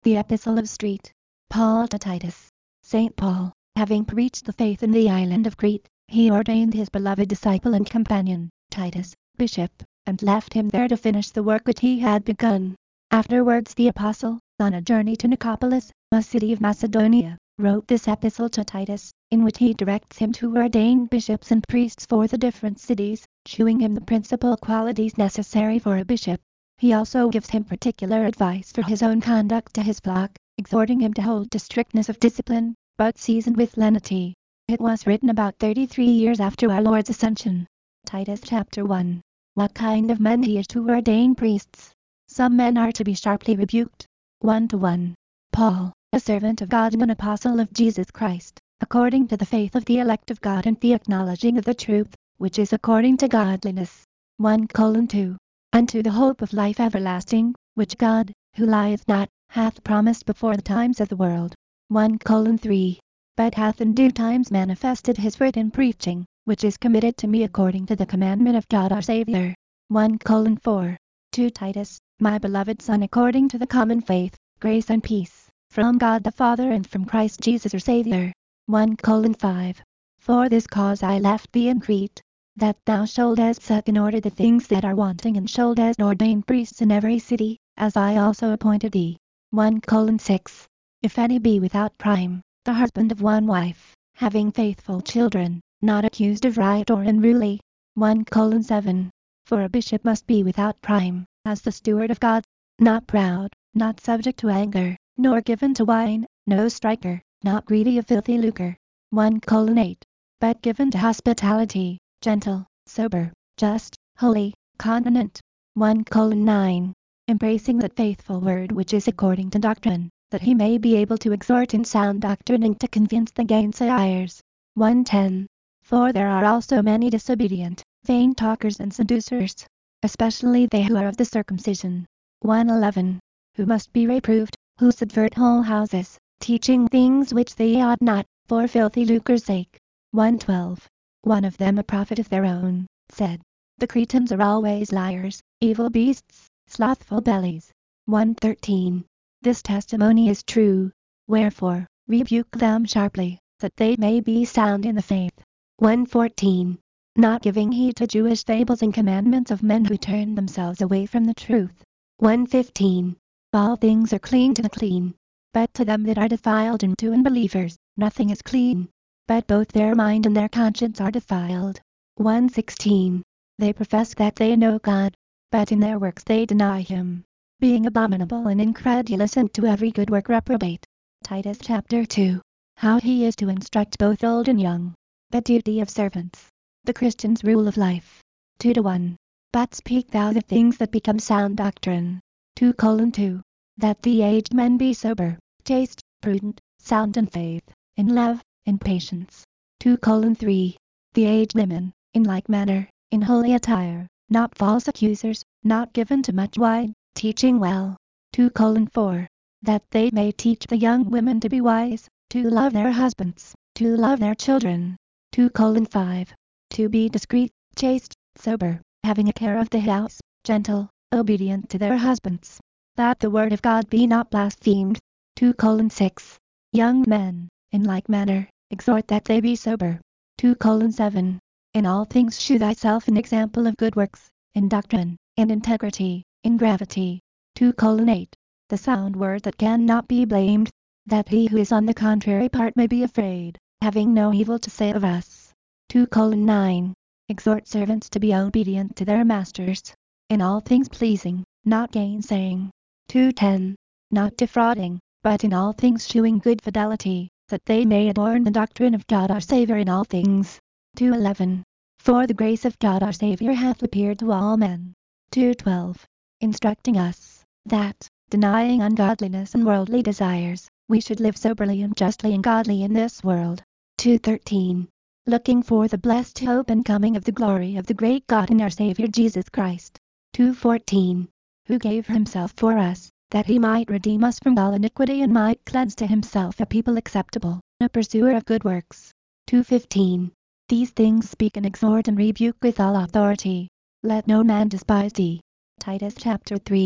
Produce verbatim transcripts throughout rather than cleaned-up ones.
The Epistle of St. Paul to Titus. Saint Paul, having preached the faith in the island of Crete, he ordained his beloved disciple and companion, Titus, bishop, and left him there to finish the work which he had begun. Afterwards the apostle, on a journey to Nicopolis, a city of Macedonia, wrote this epistle to Titus, in which he directs him to ordain bishops and priests for the different cities, shewing him the principal qualities necessary for a bishop. He also gives him particular advice for his own conduct to his flock, exhorting him to hold to strictness of discipline, but seasoned with lenity. It was written about thirty-three years after our Lord's Ascension. Titus chapter one. What kind of men he is to ordain priests. Some men are to be sharply rebuked. One to one. Paul, a servant of God and an apostle of Jesus Christ, according to the faith of the elect of God and the acknowledging of the truth, which is according to godliness. One colon two. Unto the hope of life everlasting, which God, who lieth not, hath promised before the times of the world. One colon three. But hath in due times manifested his word in preaching, which is committed to me according to the commandment of God our Saviour. One colon four. To Titus, my beloved son, according to the common faith, grace and peace, from God the Father and from Christ Jesus our Saviour. One colon five. For this cause I left thee in Crete, that thou shouldest set in order the things that are wanting, and shouldest ordain priests in every city, as I also appointed thee. One colon six. If any be without crime, the husband of one wife, having faithful children, not accused of riot or unruly. One colon seven. For a bishop must be without crime, as the steward of God, not proud, not subject to anger, nor given to wine, no striker, not greedy of filthy lucre. One colon eight. But given to hospitality, gentle, sober, just, holy, continent. One colon nine. Embracing that faithful word which is according to doctrine, that he may be able to exhort in sound doctrine and to convince the gainsayers. One ten. For there are also many disobedient, vain talkers and seducers, especially they who are of the circumcision. One eleven. Who must be reproved, who subvert whole houses, teaching things which they ought not, for filthy lucre's sake. One twelve. One of them, a prophet of their own, said, the Cretans are always liars, evil beasts, slothful bellies. One thirteen. This testimony is true. Wherefore, rebuke them sharply, that they may be sound in the faith. One fourteen. Not giving heed to Jewish fables and commandments of men who turn themselves away from the truth. One fifteen. All things are clean to the clean, but to them that are defiled and to unbelievers, nothing is clean, but both their mind and their conscience are defiled. One sixteen. They profess that they know God, but in their works they deny him, being abominable and incredulous, and to every good work reprobate. Titus chapter two. How he is to instruct both old and young. The duty of servants. The Christian's rule of life. Two to one. But speak thou the things that become sound doctrine. Two colon two. That the aged men be sober, chaste, prudent, sound in faith, in love, in patience. Two colon three. The aged women, in like manner, in holy attire, not false accusers, not given to much wine, teaching well. Two colon four. That they may teach the young women to be wise, to love their husbands, to love their children. Two colon five. To be discreet, chaste, sober, having a care of the house, gentle, obedient to their husbands, that the word of God be not blasphemed. Two colon six. Young men, in like manner, exhort that they be sober. Two colon seven. In all things shew thyself an example of good works, in doctrine, in integrity, in gravity. Two colon eight. The sound word that cannot be blamed, that he who is on the contrary part may be afraid, having no evil to say of us. Two colon nine. Exhort servants to be obedient to their masters, in all things pleasing, not gainsaying. Two ten. Not defrauding, but in all things shewing good fidelity, that they may adorn the doctrine of God our Saviour in all things. Two eleven. For the grace of God our Saviour hath appeared to all men. Two twelve. Instructing us, that, denying ungodliness and worldly desires, we should live soberly and justly and godly in this world. Two thirteen. Looking for the blessed hope and coming of the glory of the great God and our Saviour Jesus Christ. Two fourteen. Who gave himself for us, that he might redeem us from all iniquity and might cleanse to himself a people acceptable, a pursuer of good works. Two fifteen. These things speak and exhort and rebuke with all authority. Let no man despise thee. Titus chapter three.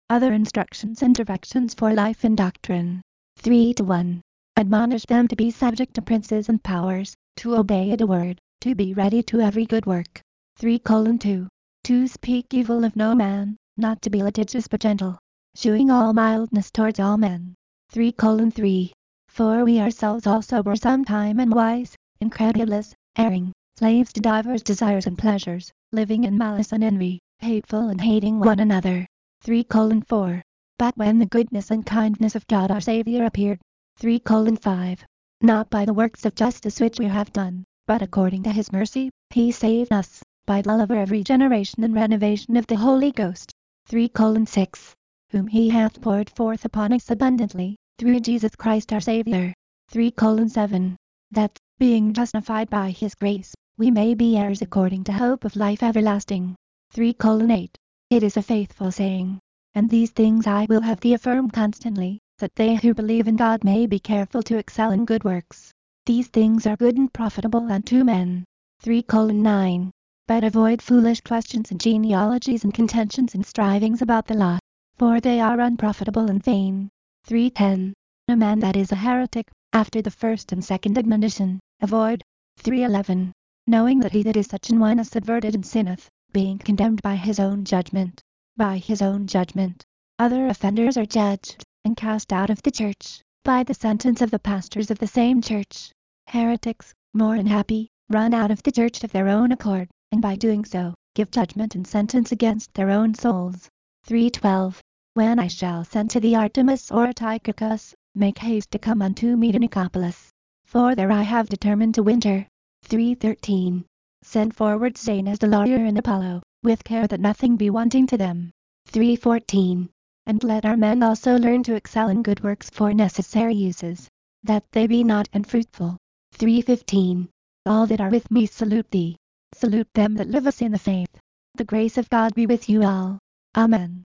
other instructions and directions for life and doctrine. three to one. Admonish them to be subject to princes and powers, to obey the word, to be ready to every good work. three colon two. To speak evil of no man, not to be litigious but gentle, shewing all mildness towards all men. three colon three. For we ourselves also were sometime unwise, incredulous, erring, slaves to divers desires and pleasures, living in malice and envy, hateful and hating one another. three colon four. But when the goodness and kindness of God our Saviour appeared, three colon five. Not by the works of justice which we have done, but according to his mercy, he saved us, by the love of regeneration and renovation of the Holy Ghost. three colon six. Whom he hath poured forth upon us abundantly, through Jesus Christ our Saviour. three colon seven. That, being justified by his grace, we may be heirs according to hope of life everlasting. three colon eight. It is a faithful saying, and these things I will have thee affirm constantly, that they who believe in God may be careful to excel in good works. These things are good and profitable unto men. three colon nine. But avoid foolish questions and genealogies and contentions and strivings about the law, for they are unprofitable and vain. three ten. A man that is a heretic, after the first and second admonition, avoid. three eleven. Knowing that he that is such an one is subverted and sinneth, being condemned by his own judgment. By his own judgment, other offenders are judged, and cast out of the church, by the sentence of the pastors of the same church. Heretics, more unhappy, run out of the church of their own accord, and by doing so, give judgment and sentence against their own souls. three twelve. When I shall send to thee Artemas or Tychicus, make haste to come unto me to Nicopolis, for there I have determined to winter. three thirteen. Send forward Zenas the lawyer and Apollo, with care that nothing be wanting to them. three fourteen. And let our men also learn to excel in good works for necessary uses, that they be not unfruitful. three fifteen. All that are with me salute thee. Salute them that live us in the faith. The grace of God be with you all. Amen.